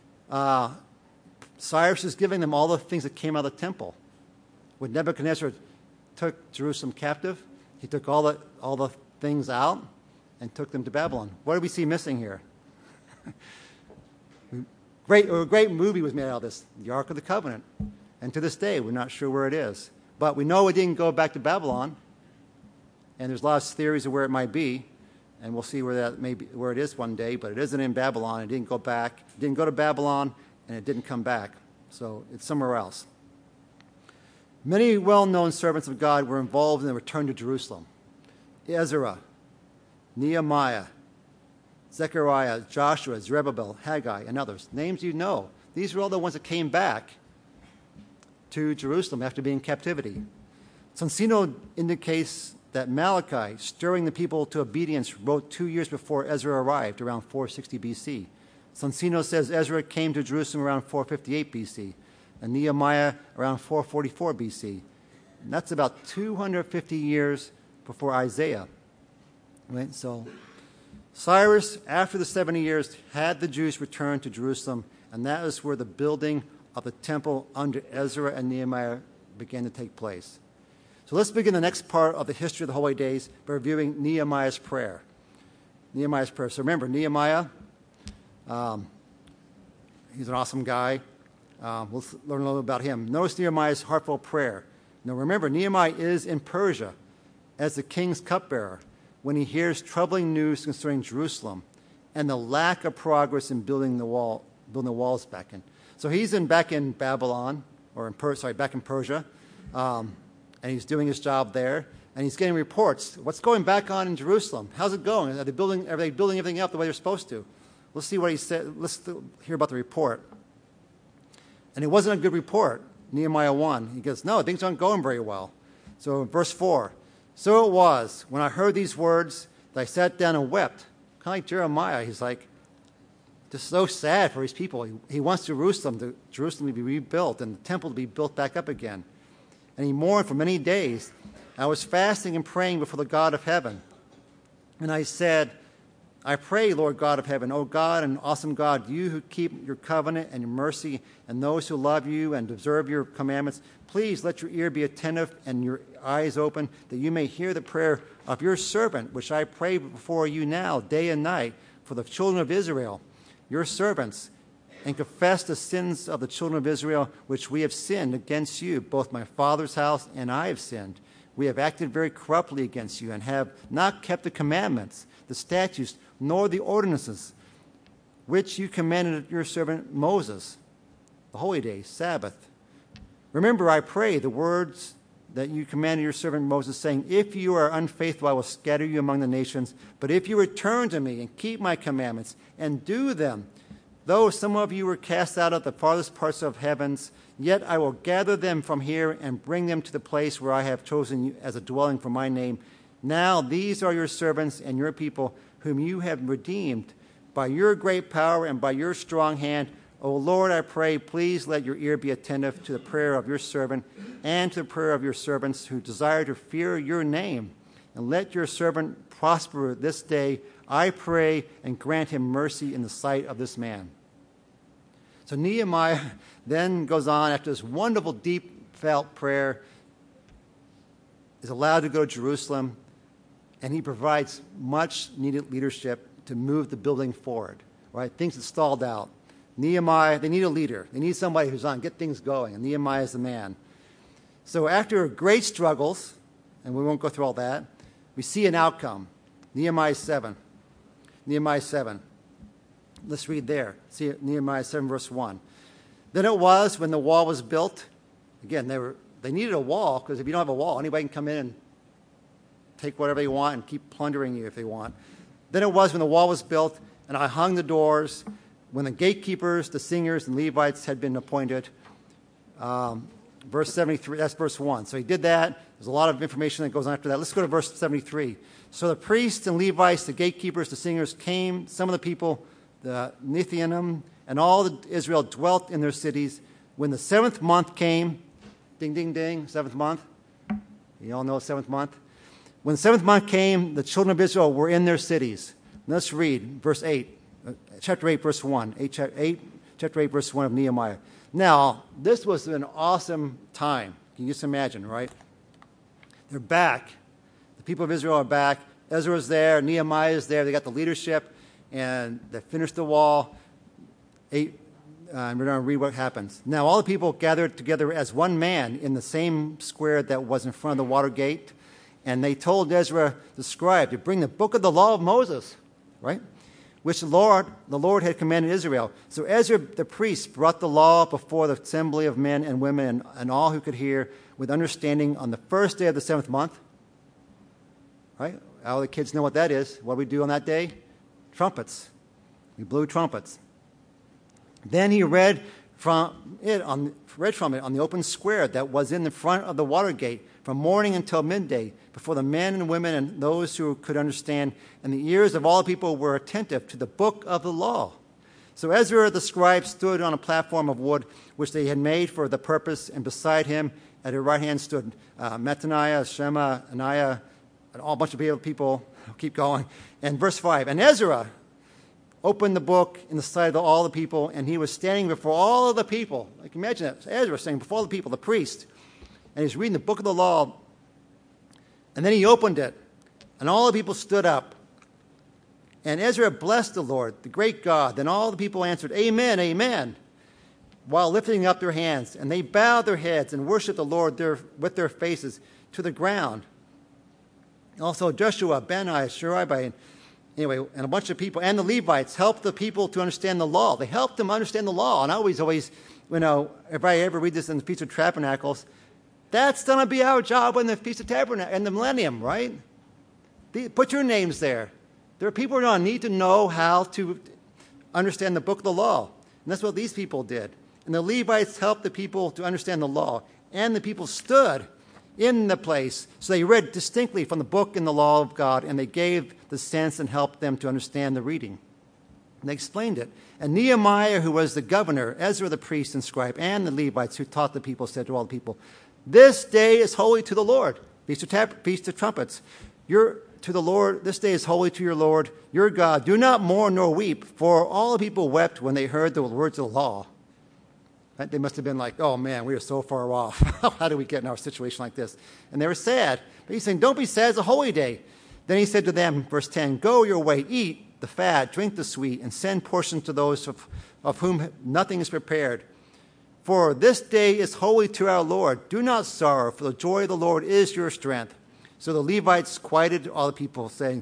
Cyrus is giving them all the things that came out of the temple. When Nebuchadnezzar took Jerusalem captive, he took all the things out and took them to Babylon. What do we see missing here? A great movie was made out of this, the Ark of the Covenant. And to this day, we're not sure where it is. But we know it didn't go back to Babylon. And there's lots of theories of where it might be. And we'll see where it is one day. But it isn't in Babylon. It didn't go back. It didn't go to Babylon, and it didn't come back. So it's somewhere else. Many well-known servants of God were involved in the return to Jerusalem. Ezra, Nehemiah, Zechariah, Joshua, Zerubbabel, Haggai, and others. Names you know. These were all the ones that came back to Jerusalem after being in captivity. Sonsino indicates that Malachi, stirring the people to obedience, wrote 2 years before Ezra arrived, around 460 BC. Sonsino says Ezra came to Jerusalem around 458 BC, and Nehemiah around 444 BC. And that's about 250 years before Isaiah. Right? So Cyrus, after the 70 years, had the Jews return to Jerusalem, and that is where the building of the temple under Ezra and Nehemiah began to take place. So let's begin the next part of the history of the Holy Days by reviewing Nehemiah's prayer. Nehemiah's prayer. So remember, Nehemiah, he's an awesome guy. We'll learn a little about him. Notice Nehemiah's heartfelt prayer. Now remember, Nehemiah is in Persia as the king's cupbearer when he hears troubling news concerning Jerusalem and the lack of progress in building the walls back in. So he's back in Babylon, back in Persia, and he's doing his job there, and he's getting reports. What's going back on in Jerusalem? How's it going? Are they building everything up the way they're supposed to? Let's see what he said. Let's hear about the report. And it wasn't a good report. Nehemiah 1. He goes, no, things aren't going very well. So verse 4. So it was, when I heard these words, that I sat down and wept. Kind of like Jeremiah. He's like, just so sad for his people. He wants Jerusalem to be rebuilt and the temple to be built back up again. And he mourned for many days. I was fasting and praying before the God of heaven. And I said, I pray, Lord God of heaven, O God and awesome God, you who keep your covenant and your mercy, and those who love you and observe your commandments, please let your ear be attentive and your eyes open, that you may hear the prayer of your servant, which I pray before you now, day and night, for the children of Israel, your servants, and confess the sins of the children of Israel, which we have sinned against you. Both my father's house and I have sinned. We have acted very corruptly against you and have not kept the commandments, the statutes, nor the ordinances, which you commanded your servant Moses, the holy days, Sabbath. Remember, I pray, the words that you commanded your servant Moses, saying, if you are unfaithful, I will scatter you among the nations. But if you return to me and keep my commandments and do them, Though some of you were cast out of the farthest parts of heavens, yet I will gather them from here and bring them to the place where I have chosen you as a dwelling for my name. Now these are your servants and your people, whom you have redeemed by your great power and by your strong hand. O Lord, I pray, please let your ear be attentive to the prayer of your servant and to the prayer of your servants who desire to fear your name. And let your servant prosper this day, I pray, and grant him mercy in the sight of this man. So Nehemiah then goes on, after this wonderful, deep-felt prayer, is allowed to go to Jerusalem, and he provides much-needed leadership to move the building forward, right? Things had stalled out. Nehemiah, they need a leader. They need somebody who's on, get things going, and Nehemiah is the man. So after great struggles, and we won't go through all that, we see an outcome. Nehemiah 7. Nehemiah 7. Let's read there. See Nehemiah 7, verse 1. Then it was when the wall was built. Again, they needed a wall, because if you don't have a wall, anybody can come in and take whatever they want and keep plundering you if they want. Then it was when the wall was built, and I hung the doors, when the gatekeepers, the singers, and Levites had been appointed. Verse 73, that's verse 1. So he did that. There's a lot of information that goes on after that. Let's go to verse 73. So the priests and Levites, the gatekeepers, the singers came, some of the people, the Nethinim, and all Israel dwelt in their cities. When the 7th month came, ding, ding, ding, 7th month. You all know 7th month. When the 7th month came, the children of Israel were in their cities. Let's read verse 8, chapter 8, verse 1. Chapter 8, verse 1 of Nehemiah. Now, this was an awesome time. Can you just imagine, right? They're back. The people of Israel are back. Ezra is there. Nehemiah is there. They got the leadership, and they finished the wall. We're going to read what happens. Now, all the people gathered together as one man in the same square that was in front of the water gate, and they told Ezra the scribe to bring the book of the law of Moses, right? Which the Lord had commanded Israel. So Ezra the priest brought the law before the assembly of men and women and all who could hear with understanding on the first day of the 7th month. Right? All the kids know what that is. What do we do on that day? Trumpets. We blew trumpets. Then he read from it on the open square that was in the front of the water gate from morning until midday, before the men and women and those who could understand, and the ears of all people were attentive to the book of the law. So Ezra the scribe stood on a platform of wood which they had made for the purpose, and beside him at her right hand stood Mattaniah, Shema, Ananiah, and all a bunch of people. I'll keep going. And verse 5, and Ezra opened the book in the sight of all the people, and he was standing before all of the people. Like, imagine that. Ezra standing before all the people, the priest, and he's reading the book of the law. And then he opened it, and all the people stood up. And Ezra blessed the Lord, the great God. Then all the people answered, Amen, Amen, while lifting up their hands. And they bowed their heads and worshiped the Lord with their faces to the ground. Also Joshua, Benaiah, Sherebiah, and a bunch of people, and the Levites helped the people to understand the law. They helped them understand the law. And I always, if I ever read this in the Feast of Tabernacles, that's going to be our job in the Feast of Tabernacles, in the millennium, right? Put your names there. There are people who need to know how to understand the book of the law. And that's what these people did. And the Levites helped the people to understand the law. And the people stood in the place. So they read distinctly from the book and the law of God, and they gave the sense and helped them to understand the reading. And they explained it. And Nehemiah, who was the governor, Ezra the priest and scribe, and the Levites who taught the people, said to all the people, This day is holy to the Lord. Feast of trumpets. To the Lord, this day is holy to your Lord, your God. Do not mourn nor weep, for all the people wept when they heard the words of the law. Right? They must have been like, oh man, we are so far off. How do we get in our situation like this? And they were sad. But he's saying, don't be sad, it's a holy day. Then he said to them, verse 10, Go your way, eat the fat, drink the sweet, and send portions to those of whom nothing is prepared. For this day is holy to our Lord. Do not sorrow, for the joy of the Lord is your strength. So the Levites quieted all the people, saying,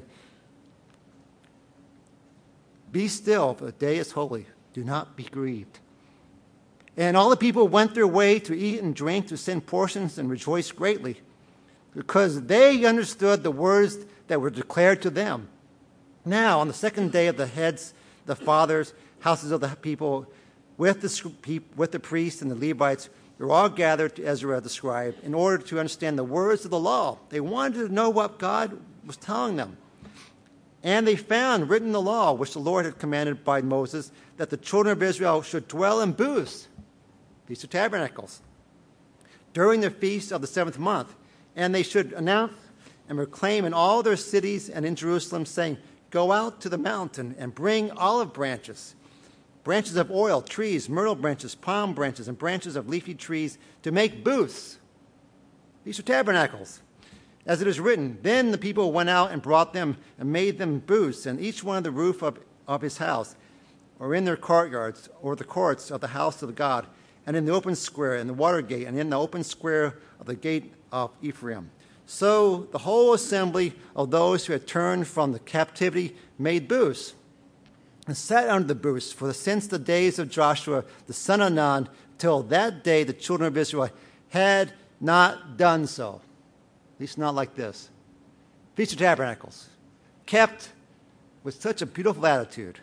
Be still, for the day is holy. Do not be grieved. And all the people went their way to eat and drink, to send portions, and rejoice greatly, because they understood the words that were declared to them. Now, on the second day of the heads, the fathers, houses of the people, with the priests and the Levites, they were all gathered to Ezra the scribe in order to understand the words of the law. They wanted to know what God was telling them. And they found written in the law, which the Lord had commanded by Moses, that the children of Israel should dwell in booths, Feast of Tabernacles, during the feast of the 7th month. And they should announce and proclaim in all their cities and in Jerusalem, saying, "Go out to the mountain and bring olive branches, branches of oil, trees, myrtle branches, palm branches, and branches of leafy trees to make booths." These are tabernacles. As it is written, then the people went out and brought them and made them booths, and each one on the roof of his house, or in their courtyards, or the courts of the house of God, and in the open square, and the water gate, and in the open square of the gate of Ephraim. So the whole assembly of those who had turned from the captivity made booths, and sat under the booths, for since the days of Joshua the son of Nun, till that day the children of Israel had not done so. At least not like this. Feast of Tabernacles, kept with such a beautiful attitude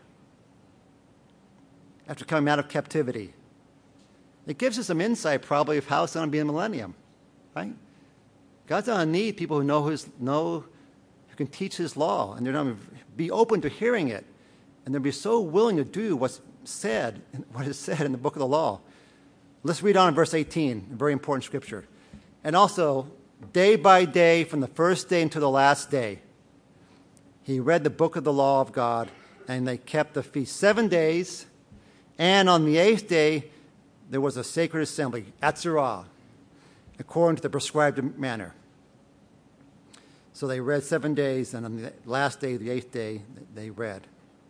after coming out of captivity. It gives us some insight probably of how it's going to be in the millennium, right? God's going to need people who who can teach his law, and they're going to be open to hearing it, and they'll be so willing to do what is said in the book of the law. Let's read on in verse 18, a very important scripture. And also, day by day, from the first day until the last day, he read the book of the law of God, and they kept the feast 7 days. And on the 8th day, there was a sacred assembly, Atzerah, according to the prescribed manner. So they read 7 days, and on the last day, the 8th day, they read.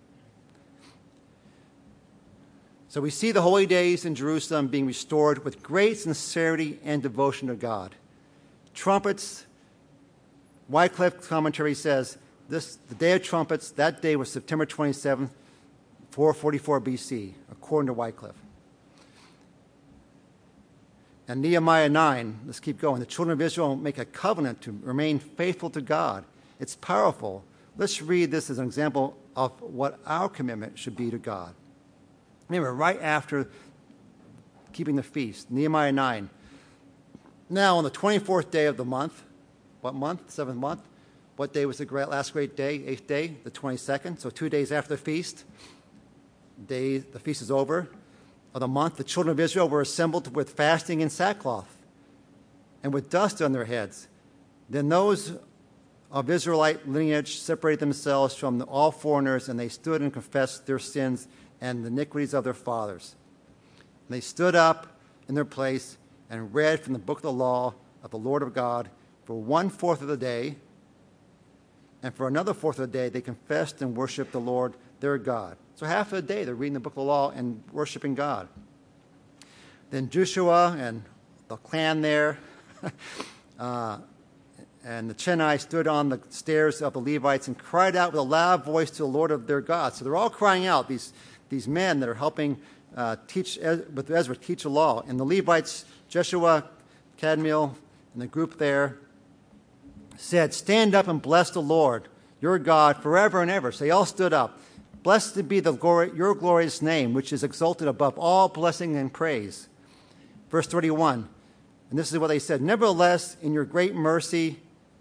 So we see the holy days in Jerusalem being restored with great sincerity and devotion to God. Trumpets, Wycliffe commentary says, the day of trumpets, that day was September 27th, 444 BC, according to Wycliffe. And Nehemiah 9, let's keep going. The children of Israel make a covenant to remain faithful to God. It's powerful. Let's read this as an example of what our commitment should be to God. Remember, right after keeping the feast, Nehemiah 9. Now, on the 24th day of the month, what month? 7th month. What day was the last great day? 8th day, the 22nd. So 2 days after the feast. The feast is over. Of the month, the children of Israel were assembled with fasting and sackcloth and with dust on their heads. Then those of Israelite lineage separated themselves from all foreigners, and they stood and confessed their sins and the iniquities of their fathers. And they stood up in their place and read from the book of the law of the Lord of God for 1/4 of the day, and for another 1/4 of the day they confessed and worshiped the Lord their God. So half of the day they're reading the book of the law and worshiping God. Then Joshua and the clan there and the Cheni stood on the stairs of the Levites and cried out with a loud voice to the Lord of their God. So they're all crying out, these men that are helping with Ezra teach the law. And the Levites, Jeshua, Kadmiel, and the group there said, "Stand up and bless the Lord, your God, forever and ever." So they all stood up. "Blessed be your glorious name, which is exalted above all blessing and praise." Verse 31, and this is what they said. "Nevertheless, in your great mercy,"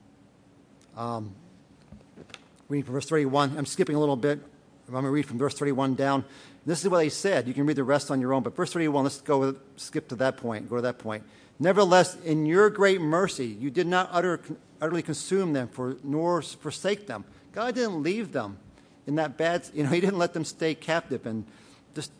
reading from verse 31, I'm skipping a little bit. I'm going to read from verse 31 down. This is what they said. You can read the rest on your own, but verse 31, let's skip to that point, go to that point. "Nevertheless, in your great mercy, you did not utterly consume them, nor forsake them." God didn't leave them in that bad, he didn't let them stay captive and just,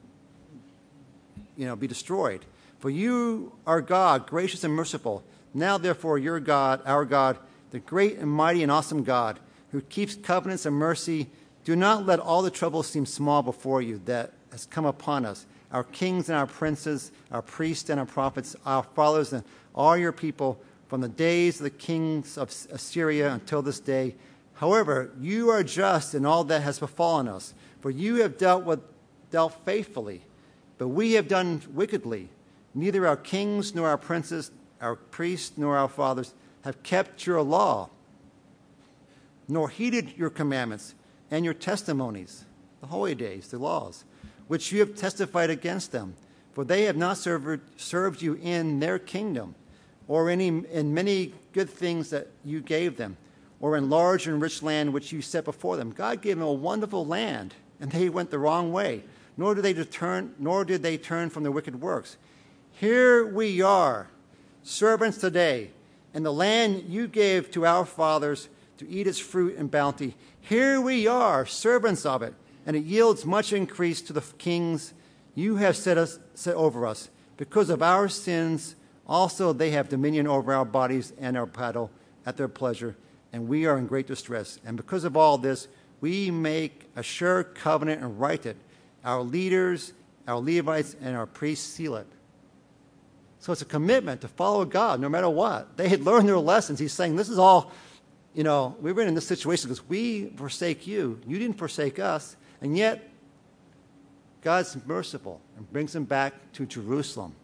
be destroyed. "For you are God, gracious and merciful. Now, therefore, your God, our God, the great and mighty and awesome God, who keeps covenants and mercy, do not let all the troubles seem small before you that has come upon us, our kings and our princes, our priests and our prophets, our fathers and all your people, from the days of the kings of Assyria until this day. However, you are just in all that has befallen us, for you have dealt faithfully, but we have done wickedly. Neither our kings nor our princes, our priests nor our fathers have kept your law, nor heeded your commandments and your testimonies," the holy days, the laws. which you have testified against them. For they have not served you in their kingdom, or in many good things that you gave them, or in large and rich land which you set before them. God gave them a wonderful land, and they went the wrong way, nor did they turn from their wicked works. Here we are, servants today, and the land you gave to our fathers to eat its fruit and bounty. Here we are, servants of it, and it yields much increase to the kings you have set over us. Because of our sins, also they have dominion over our bodies and our cattle at their pleasure, and we are in great distress. And because of all this, we make a sure covenant and write it. Our leaders, our Levites, and our priests seal it. So it's a commitment to follow God no matter what. They had learned their lessons. He's saying, this is all, we've been in this situation because we forsake you. You didn't forsake us. And yet, God's merciful and brings them back to Jerusalem.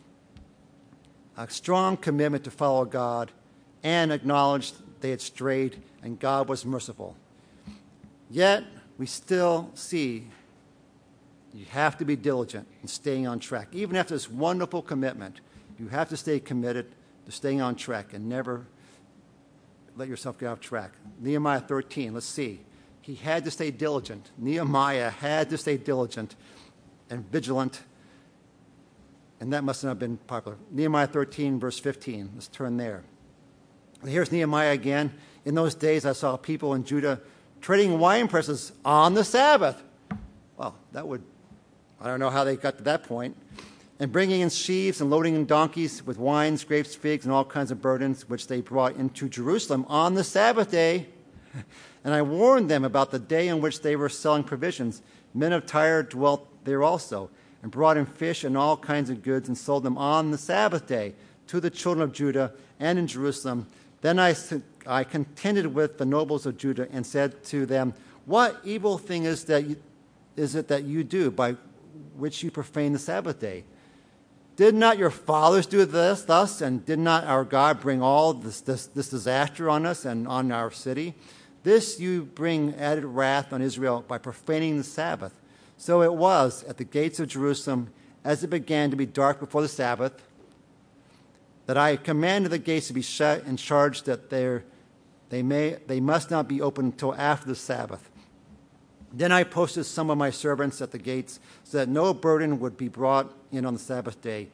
A strong commitment to follow God and acknowledge they had strayed and God was merciful. Yet, we still see you have to be diligent in staying on track. Even after this wonderful commitment, you have to stay committed to staying on track and never let yourself get off track. Nehemiah 13, let's see. He had to stay diligent. Nehemiah had to stay diligent and vigilant, and that must not have been popular. Nehemiah 13, verse 15. Let's turn there. And here's Nehemiah again. In those days I saw people in Judah treading wine presses on the Sabbath. Well, I don't know how they got to that point. And bringing in sheaves and loading in donkeys with wines, grapes, figs, and all kinds of burdens, which they brought into Jerusalem on the Sabbath day. And I warned them about the day on which they were selling provisions. Men of Tyre dwelt there also, and brought in fish and all kinds of goods, and sold them on the Sabbath day to the children of Judah and in Jerusalem. Then I contended with the nobles of Judah and said to them, what evil thing is it that you do by which you profane the Sabbath day? Did not your fathers do this thus, and did not our God bring all this disaster on us and on our city? This you bring added wrath on Israel by profaning the Sabbath. So it was at the gates of Jerusalem, as it began to be dark before the Sabbath, that I commanded the gates to be shut and charged that they must not be opened until after the Sabbath. Then I posted some of my servants at the gates so that no burden would be brought in on the Sabbath day.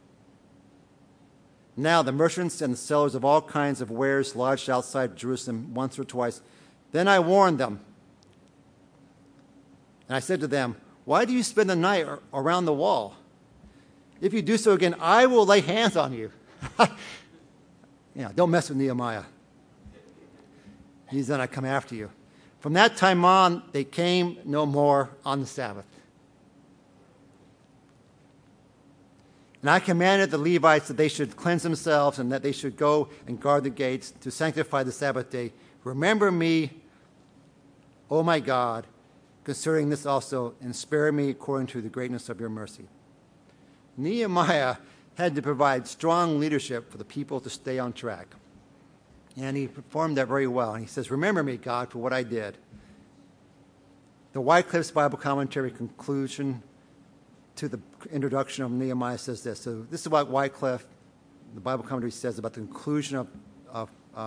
Now the merchants and the sellers of all kinds of wares lodged outside Jerusalem once or twice. Then I warned them. And I said to them, why do you spend the night around the wall? If you do so again, I will lay hands on you. Don't mess with Nehemiah. He's going to come after you. From that time on, they came no more on the Sabbath. And I commanded the Levites that they should cleanse themselves and that they should go and guard the gates to sanctify the Sabbath day. Remember me, O my God, concerning this also, and spare me according to the greatness of your mercy. Nehemiah had to provide strong leadership for the people to stay on track. And he performed that very well. And he says, remember me, God, for what I did. The Wycliffe's Bible Commentary conclusion to the introduction of Nehemiah says this. So this is what Wycliffe, the Bible Commentary, says about the conclusion of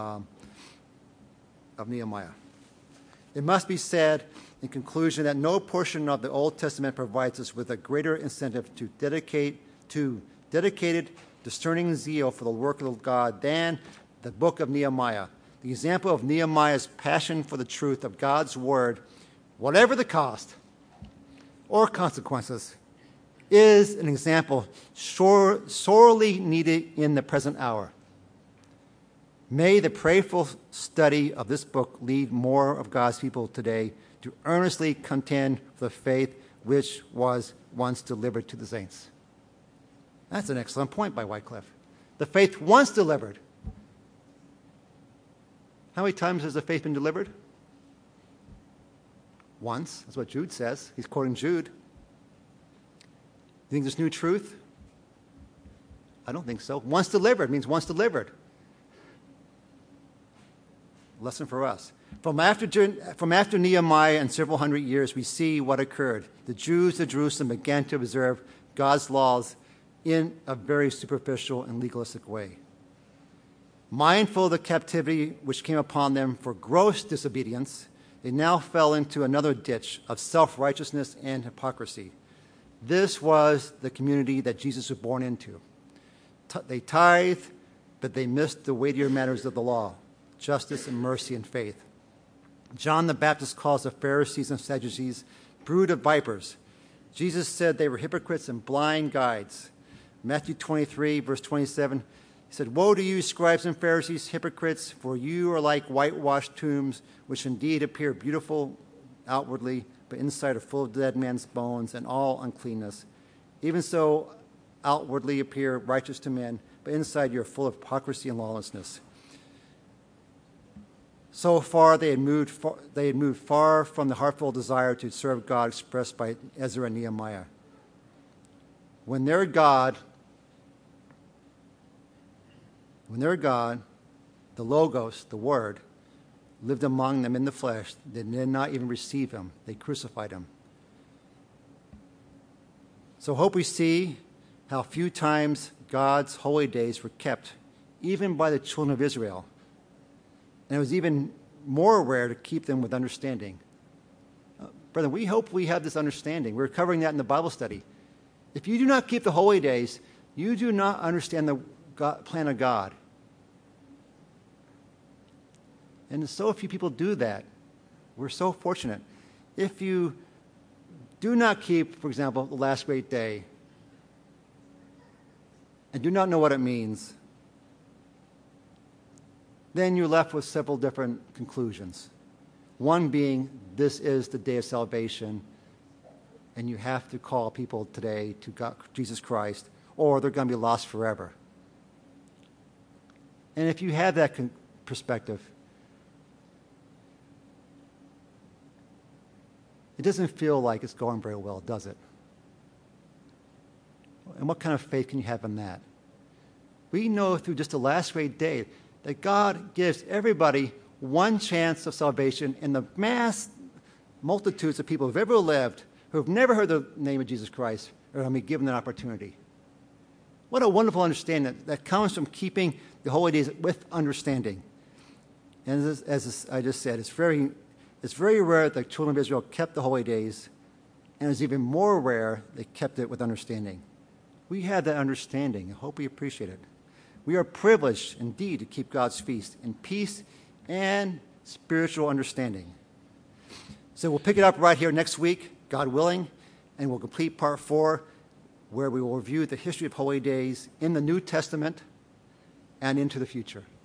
Nehemiah. It must be said in conclusion that no portion of the Old Testament provides us with a greater incentive to dedicated, discerning zeal for the work of God than the book of Nehemiah. The example of Nehemiah's passion for the truth of God's word, whatever the cost or consequences, is an example sorely needed in the present hour. May the prayerful study of this book lead more of God's people today to earnestly contend for the faith which was once delivered to the saints. That's an excellent point by Wycliffe. The faith once delivered. How many times has the faith been delivered? Once. That's what Jude says. He's quoting Jude. You think there's new truth? I don't think so. Once delivered means once delivered. lesson for us. From after Nehemiah and several hundred years, we see what occurred. The Jews of Jerusalem began to observe God's laws in a very superficial and legalistic way. Mindful of the captivity which came upon them for gross disobedience, they now fell into another ditch of self-righteousness and hypocrisy. This was the community that Jesus was born into. They tithed, but they missed the weightier matters of the law, justice and mercy and faith. John the Baptist calls the Pharisees and Sadducees brood of vipers. Jesus said they were hypocrites and blind guides. Matthew 23, verse 27, he said, "Woe to you, scribes and Pharisees, hypocrites, for you are like whitewashed tombs, which indeed appear beautiful outwardly, but inside are full of dead men's bones and all uncleanness. Even so, outwardly appear righteous to men, but inside you are full of hypocrisy and lawlessness." So far, they had moved far from the heartfelt desire to serve God expressed by Ezra and Nehemiah. When their God, the Logos, the Word, lived among them in the flesh, they did not even receive him. They crucified him. So I hope we see how few times God's holy days were kept, even by the children of Israel. And it was even more rare to keep them with understanding. Brethren, we hope we have this understanding. We're covering that in the Bible study. If you do not keep the holy days, you do not understand the plan of God. And so few people do that. We're so fortunate. If you do not keep, for example, the last great day, and do not know what it means, then you're left with several different conclusions. One being, this is the day of salvation, and you have to call people today to God, Jesus Christ, or they're going to be lost forever. And if you have that perspective, it doesn't feel like it's going very well, does it? And what kind of faith can you have in that? We know through just the last great day that God gives everybody one chance of salvation in the mass multitudes of people who have ever lived who have never heard the name of Jesus Christ are going to be given that opportunity. What a wonderful understanding that comes from keeping the holy days with understanding. And as I just said, it's very rare that the children of Israel kept the holy days, and it's even more rare they kept it with understanding. We have that understanding. I hope we appreciate it. We are privileged indeed to keep God's feast in peace and spiritual understanding. So we'll pick it up right here next week, God willing, and we'll complete part 4, where we will review the history of holy days in the New Testament and into the future.